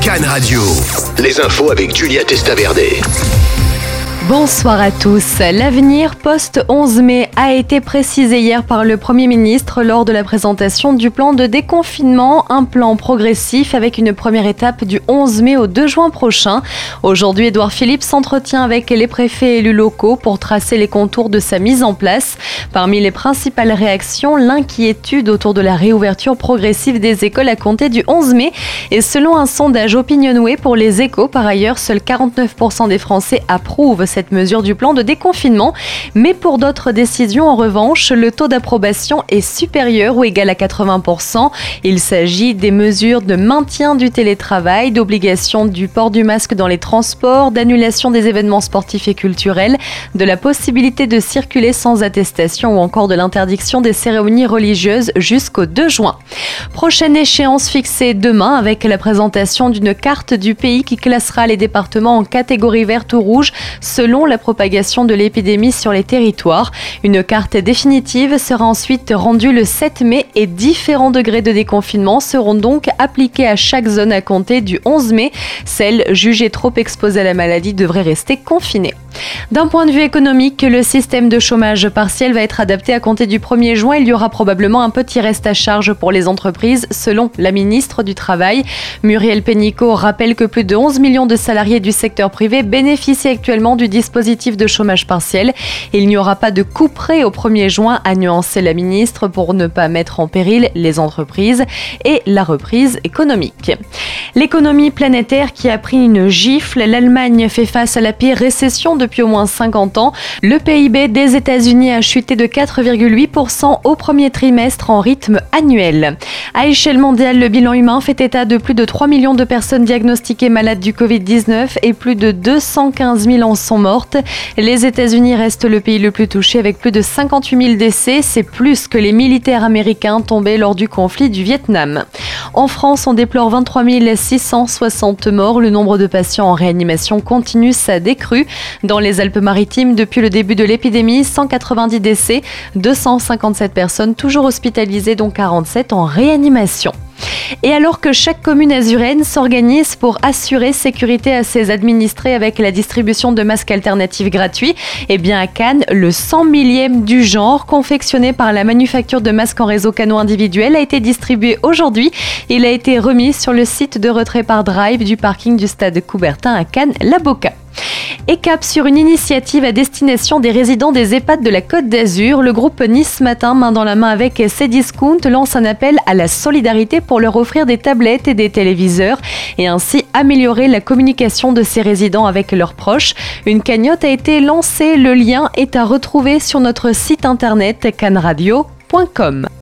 Cannes Radio. Les infos avec Julia Testaverde. Bonsoir à tous. L'avenir post-11 mai a été précisé hier par le Premier ministre lors de la présentation du plan de déconfinement, un plan progressif avec une première étape du 11 mai au 2 juin prochain. Aujourd'hui, Édouard Philippe s'entretient avec les préfets élus locaux pour tracer les contours de sa mise en place. Parmi les principales réactions, l'inquiétude autour de la réouverture progressive des écoles à compter du 11 mai. Et selon un sondage Opinionway pour les Échos, par ailleurs, seuls 49% des Français approuvent cette mesure du plan de déconfinement. Mais pour d'autres décisions, en revanche, le taux d'approbation est supérieur ou égal à 80%. Il s'agit des mesures de maintien du télétravail, d'obligation du port du masque dans les transports, d'annulation des événements sportifs et culturels, de la possibilité de circuler sans attestation ou encore de l'interdiction des cérémonies religieuses jusqu'au 2 juin. Prochaine échéance fixée demain avec la présentation d'une carte du pays qui classera les départements en catégorie verte ou rouge selon la propagation de l'épidémie sur les territoires. Une carte définitive sera ensuite rendue le 7 mai et différents degrés de déconfinement seront donc appliqués à chaque zone à compter du 11 mai. Celles jugées trop exposées à la maladie devraient rester confinées. D'un point de vue économique, le système de chômage partiel va être adapté à compter du 1er juin. Il y aura probablement un petit reste à charge pour les entreprises, selon la ministre du Travail. Muriel Pénicaud rappelle que plus de 11 millions de salariés du secteur privé bénéficient actuellement du dispositif de chômage partiel. Il n'y aura pas de couperet au 1er juin, a nuancé la ministre pour ne pas mettre en péril les entreprises et la reprise économique. L'économie planétaire qui a pris une gifle, l'Allemagne fait face à la pire récession depuis au moins 50 ans. Le PIB des États-Unis a chuté de 4,8% au premier trimestre en rythme annuel. À échelle mondiale, le bilan humain fait état de plus de 3 millions de personnes diagnostiquées malades du Covid-19 et plus de 215 000 en sont mortes. Les États-Unis restent le pays le plus touché avec plus de 58 000 décès. C'est plus que les militaires américains tombés lors du conflit du Vietnam. En France, on déplore 23 660 morts. Le nombre de patients en réanimation continue sa décrue. Dans les Alpes-Maritimes, depuis le début de l'épidémie, 190 décès, 257 personnes toujours hospitalisées, dont 47 en réanimation. Et alors que chaque commune azuréenne s'organise pour assurer sécurité à ses administrés avec la distribution de masques alternatifs gratuits, eh bien à Cannes, le 100 millième du genre, confectionné par la manufacture de masques en réseau Cano individuel, a été distribué aujourd'hui. Il a été remis sur le site de retrait par drive du parking du stade Coubertin à Cannes-La Boca. Et cap sur une initiative à destination des résidents des EHPAD de la Côte d'Azur, le groupe Nice Matin, main dans la main avec Cdiscount, lance un appel à la solidarité pour leur offrir des tablettes et des téléviseurs et ainsi améliorer la communication de ces résidents avec leurs proches. Une cagnotte a été lancée, le lien est à retrouver sur notre site internet canradio.com.